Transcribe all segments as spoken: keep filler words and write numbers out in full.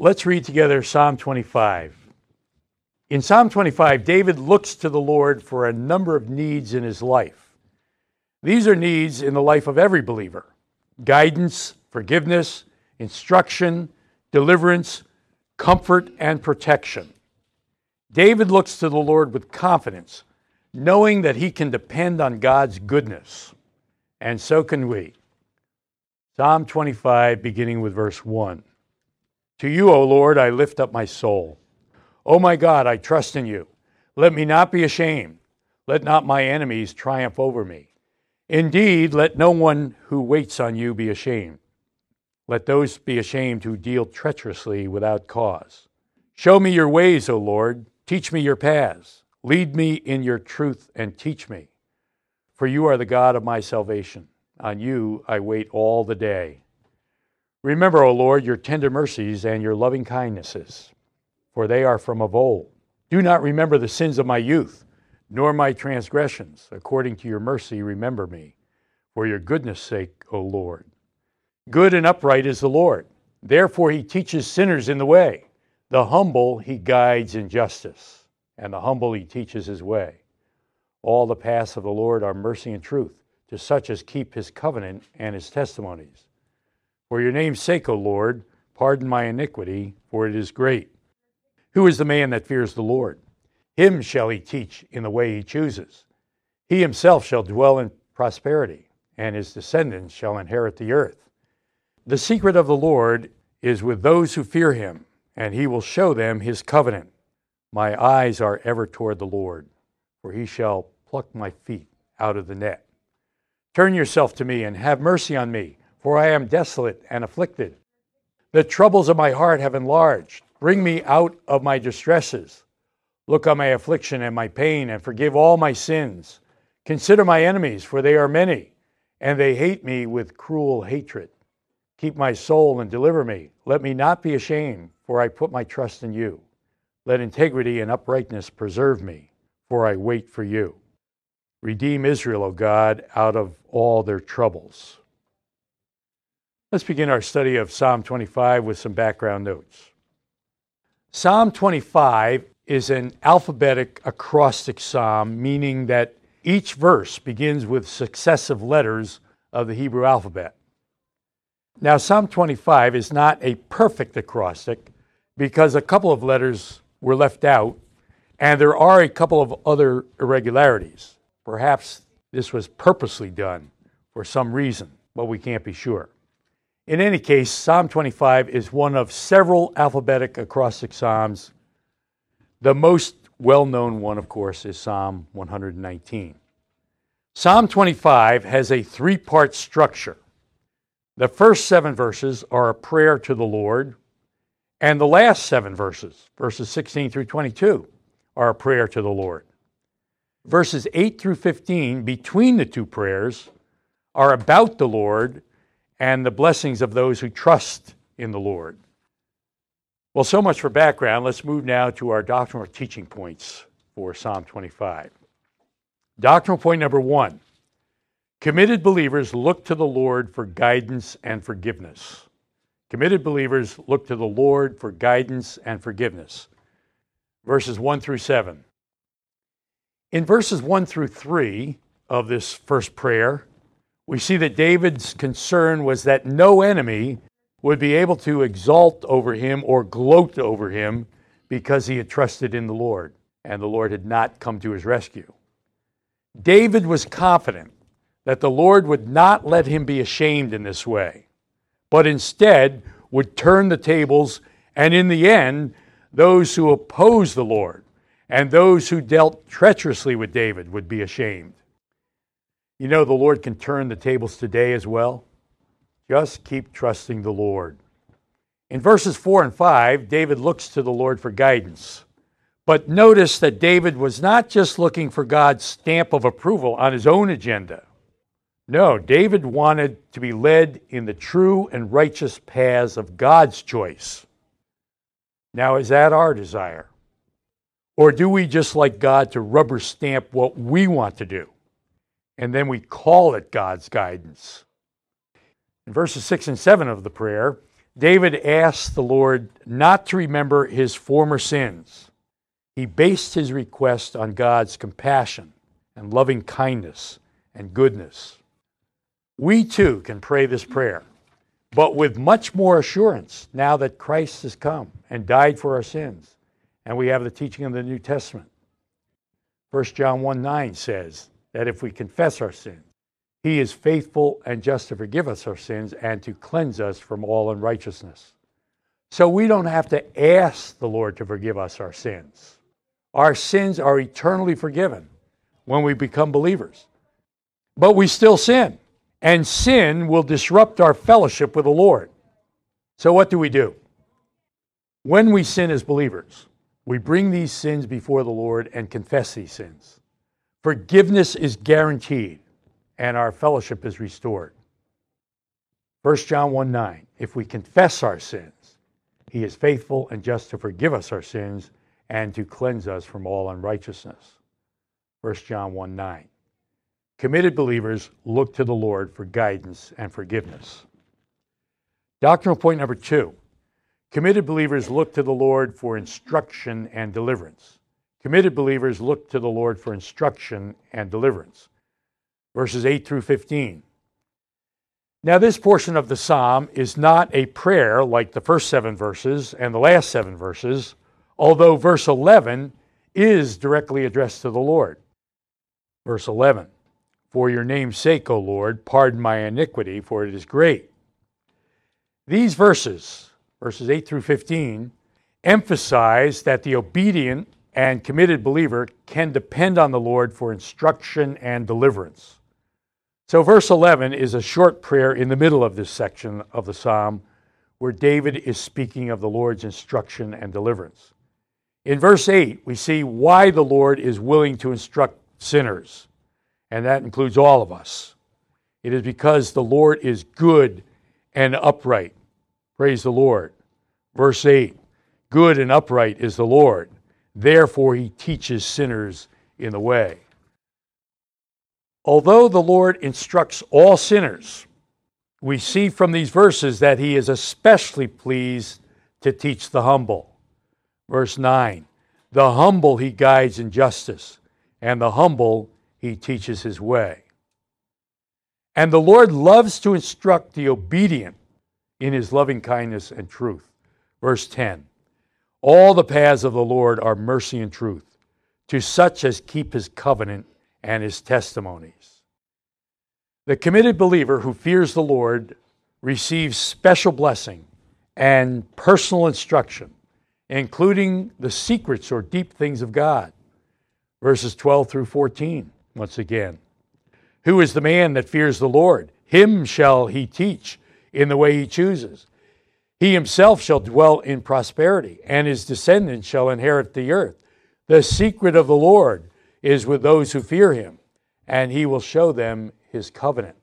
Let's read together Psalm twenty-five. In Psalm twenty-five, David looks to the Lord for a number of needs in his life. These are needs in the life of every believer: guidance, forgiveness, instruction, deliverance, comfort, and protection. David looks to the Lord with confidence, knowing that he can depend on God's goodness. And so can we. Psalm twenty-five, beginning with verse one. To you, O Lord, I lift up my soul. O my God, I trust in you. Let me not be ashamed. Let not my enemies triumph over me. Indeed, let no one who waits on you be ashamed. Let those be ashamed who deal treacherously without cause. Show me your ways, O Lord. Teach me your paths. Lead me in your truth and teach me. For you are the God of my salvation. On you I wait all the day. Remember, O Lord, your tender mercies and your loving kindnesses, for they are from of old. Do not remember the sins of my youth, nor my transgressions. According to your mercy, remember me, for your goodness' sake, O Lord. Good and upright is the Lord. Therefore he teaches sinners in the way. The humble he guides in justice, and the humble he teaches his way. All the paths of the Lord are mercy and truth, to such as keep his covenant and his testimonies. For your name's sake, O Lord, pardon my iniquity, for it is great. Who is the man that fears the Lord? Him shall he teach in the way he chooses. He himself shall dwell in prosperity, and his descendants shall inherit the earth. The secret of the Lord is with those who fear him, and he will show them his covenant. My eyes are ever toward the Lord, for he shall pluck my feet out of the net. Turn yourself to me and have mercy on me, for I am desolate and afflicted. The troubles of my heart have enlarged. Bring me out of my distresses. Look on my affliction and my pain, and forgive all my sins. Consider my enemies, for they are many, and they hate me with cruel hatred. Keep my soul and deliver me. Let me not be ashamed, for I put my trust in you. Let integrity and uprightness preserve me, for I wait for you. Redeem Israel, O God, out of all their troubles. Let's begin our study of Psalm twenty-five with some background notes. Psalm twenty-five is an alphabetic acrostic psalm, meaning that each verse begins with successive letters of the Hebrew alphabet. Now, Psalm twenty-five is not a perfect acrostic because a couple of letters were left out, and there are a couple of other irregularities. Perhaps this was purposely done for some reason, but we can't be sure. In any case, Psalm twenty-five is one of several alphabetic acrostic psalms. The most well-known one, of course, is Psalm one hundred nineteen. Psalm twenty-five has a three-part structure. The first seven verses are a prayer to the Lord, and the last seven verses, verses sixteen through twenty-two, are a prayer to the Lord. Verses eight through fifteen, between the two prayers, are about the Lord and the blessings of those who trust in the Lord. Well, so much for background. Let's move now to our doctrinal teaching points for Psalm twenty-five. Doctrinal point number one: committed believers look to the Lord for guidance and forgiveness. Committed believers look to the Lord for guidance and forgiveness. Verses one through seven. In verses one through three of this first prayer, we see that David's concern was that no enemy would be able to exalt over him or gloat over him because he had trusted in the Lord and the Lord had not come to his rescue. David was confident that the Lord would not let him be ashamed in this way, but instead would turn the tables, and in the end, those who opposed the Lord and those who dealt treacherously with David would be ashamed. You know, the Lord can turn the tables today as well. Just keep trusting the Lord. In verses four and five, David looks to the Lord for guidance. But notice that David was not just looking for God's stamp of approval on his own agenda. No, David wanted to be led in the true and righteous paths of God's choice. Now, is that our desire? Or do we just like God to rubber stamp what we want to do? And then we call it God's guidance. In verses six and seven of the prayer, David asked the Lord not to remember his former sins. He based his request on God's compassion and loving kindness and goodness. We too can pray this prayer, but with much more assurance now that Christ has come and died for our sins, and we have the teaching of the New Testament. First John one nine says that if we confess our sins, He is faithful and just to forgive us our sins and to cleanse us from all unrighteousness. So we don't have to ask the Lord to forgive us our sins. Our sins are eternally forgiven when we become believers. But we still sin, and sin will disrupt our fellowship with the Lord. So what do we do? When we sin as believers, we bring these sins before the Lord and confess these sins. Forgiveness is guaranteed, and our fellowship is restored. First John one nine, if we confess our sins, He is faithful and just to forgive us our sins and to cleanse us from all unrighteousness. First John one nine. Committed believers look to the Lord for guidance and forgiveness. Doctrinal point number two. Committed believers look to the Lord for instruction and deliverance. Committed believers look to the Lord for instruction and deliverance. Verses eight through fifteen. Now, this portion of the psalm is not a prayer like the first seven verses and the last seven verses, although verse eleven is directly addressed to the Lord. Verse eleven, for your name's sake, O Lord, pardon my iniquity, for it is great. These verses, verses eight through fifteen, emphasize that the obedient and committed believer can depend on the Lord for instruction and deliverance. So verse eleven is a short prayer in the middle of this section of the psalm where David is speaking of the Lord's instruction and deliverance. In verse eight, we see why the Lord is willing to instruct sinners, and that includes all of us. It is because the Lord is good and upright. Praise the Lord. Verse eight, good and upright is the Lord. Therefore He teaches sinners in the way. Although the Lord instructs all sinners, we see from these verses that He is especially pleased to teach the humble. Verse nine, the humble He guides in justice, and the humble He teaches His way. And the Lord loves to instruct the obedient in His loving kindness and truth. Verse ten, all the paths of the Lord are mercy and truth, to such as keep His covenant and His testimonies. The committed believer who fears the Lord receives special blessing and personal instruction, including the secrets or deep things of God. Verses twelve through fourteen, once again. Who is the man that fears the Lord? Him shall He teach in the way He chooses. He himself shall dwell in prosperity, and his descendants shall inherit the earth. The secret of the Lord is with those who fear Him, and He will show them His covenant.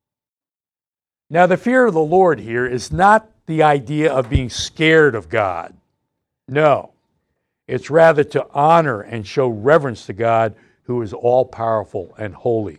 Now, the fear of the Lord here is not the idea of being scared of God. No, it's rather to honor and show reverence to God who is all-powerful and holy.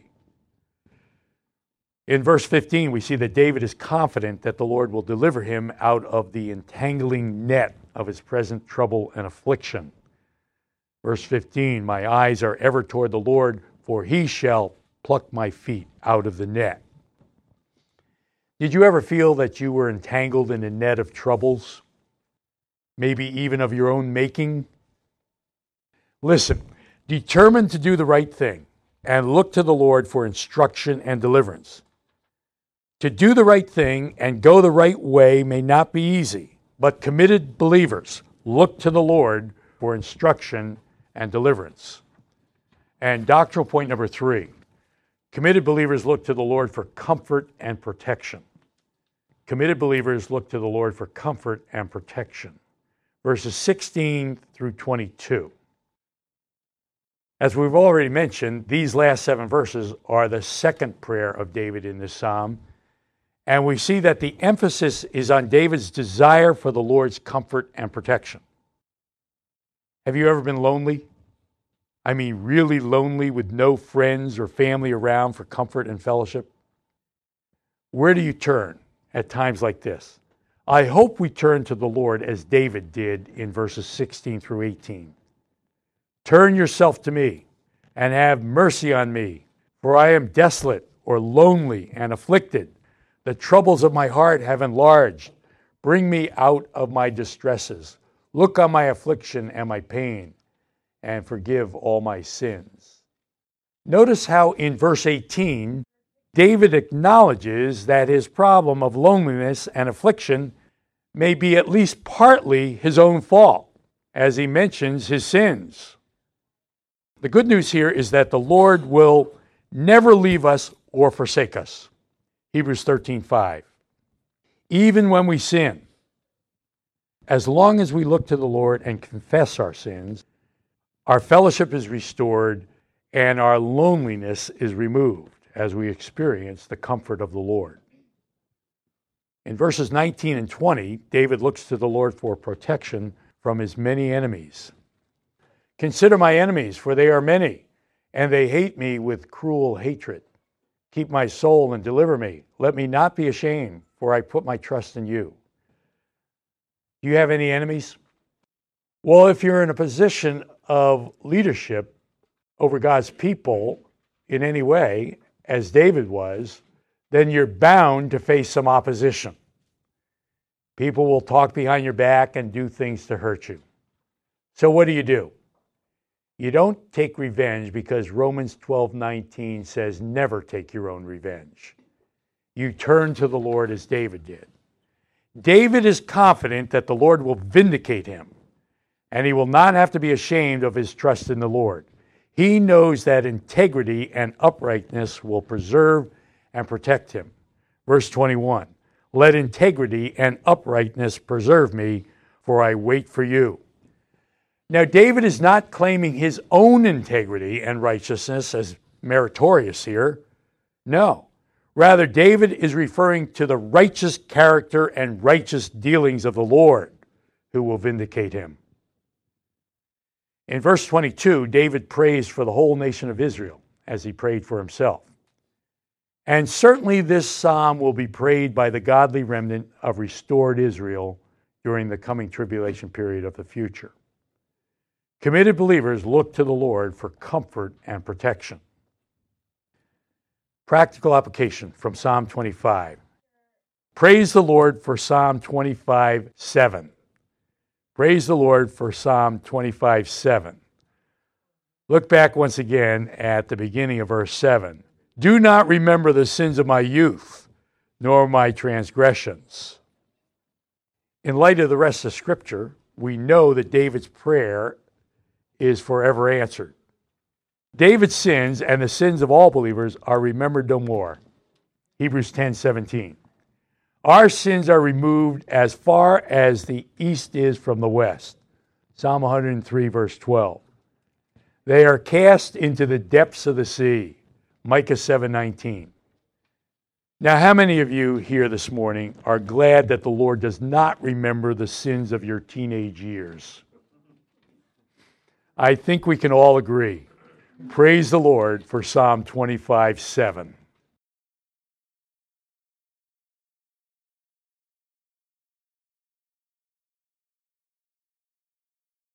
In verse fifteen, we see that David is confident that the Lord will deliver him out of the entangling net of his present trouble and affliction. Verse fifteen, my eyes are ever toward the Lord, for He shall pluck my feet out of the net. Did you ever feel that you were entangled in a net of troubles? Maybe even of your own making? Listen, determined to do the right thing and look to the Lord for instruction and deliverance. To do the right thing and go the right way may not be easy, but committed believers look to the Lord for instruction and deliverance. And doctrinal point number three, committed believers look to the Lord for comfort and protection. Committed believers look to the Lord for comfort and protection. Verses sixteen through twenty-two. As we've already mentioned, these last seven verses are the second prayer of David in this psalm, and we see that the emphasis is on David's desire for the Lord's comfort and protection. Have you ever been lonely? I mean, really lonely with no friends or family around for comfort and fellowship? Where do you turn at times like this? I hope we turn to the Lord as David did in verses sixteen through eighteen. Turn yourself to me and have mercy on me, for I am desolate or lonely and afflicted. The troubles of my heart have enlarged. Bring me out of my distresses. Look on my affliction and my pain, and forgive all my sins. Notice how in verse eighteen, David acknowledges that his problem of loneliness and affliction may be at least partly his own fault, as he mentions his sins. The good news here is that the Lord will never leave us or forsake us. Hebrews thirteen five. Even when we sin, as long as we look to the Lord and confess our sins, our fellowship is restored and our loneliness is removed as we experience the comfort of the Lord. In verses nineteen and twenty, David looks to the Lord for protection from his many enemies. Consider my enemies, for they are many, and they hate me with cruel hatred. Keep my soul and deliver me. Let me not be ashamed, for I put my trust in you. Do you have any enemies? Well, if you're in a position of leadership over God's people in any way, as David was, then you're bound to face some opposition. People will talk behind your back and do things to hurt you. So what do you do? You don't take revenge because Romans twelve nineteen says never take your own revenge. You turn to the Lord as David did. David is confident that the Lord will vindicate him, and he will not have to be ashamed of his trust in the Lord. He knows that integrity and uprightness will preserve and protect him. Verse twenty-one, let integrity and uprightness preserve me, for I wait for you. Now, David is not claiming his own integrity and righteousness as meritorious here. No. Rather, David is referring to the righteous character and righteous dealings of the Lord, who will vindicate him. In verse twenty-two, David prays for the whole nation of Israel as he prayed for himself. And certainly this psalm will be prayed by the godly remnant of restored Israel during the coming tribulation period of the future. Committed believers look to the Lord for comfort and protection. Practical application from Psalm twenty-five. Praise the Lord for Psalm twenty-five seven. Praise the Lord for Psalm twenty-five seven. Look back once again at the beginning of verse seven. Do not remember the sins of my youth, nor my transgressions. In light of the rest of Scripture, we know that David's prayer is forever answered. David's sins and the sins of all believers are remembered no more. Hebrews ten seventeen. Our sins are removed as far as the east is from the west. Psalm one hundred three, verse twelve. They are cast into the depths of the sea. Micah seven nineteen. Now, how many of you here this morning are glad that the Lord does not remember the sins of your teenage years? I think we can all agree. Praise the Lord for Psalm twenty-five seven.